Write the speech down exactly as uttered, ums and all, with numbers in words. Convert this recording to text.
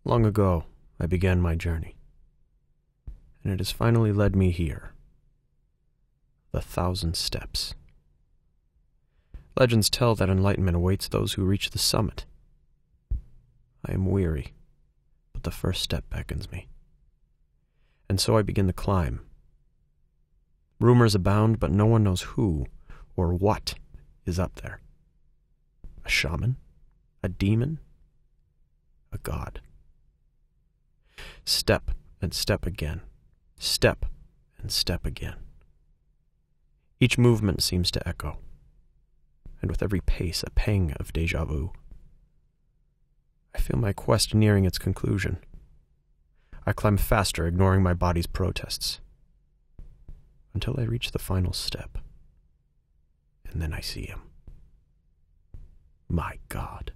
Long ago, I began my journey, and it has finally led me here. The Thousand Steps. Legends tell that enlightenment awaits those who reach the summit. I am weary, but the first step beckons me. And so I begin the climb. Rumors abound, but no one knows who or what is up there. A shaman? A demon? A god? Step and step again. Step and step again. Each movement seems to echo, and with every pace a pang of déjà vu. I feel my quest nearing its conclusion. I climb faster, ignoring my body's protests, until I reach the final step. And then I see him. My God.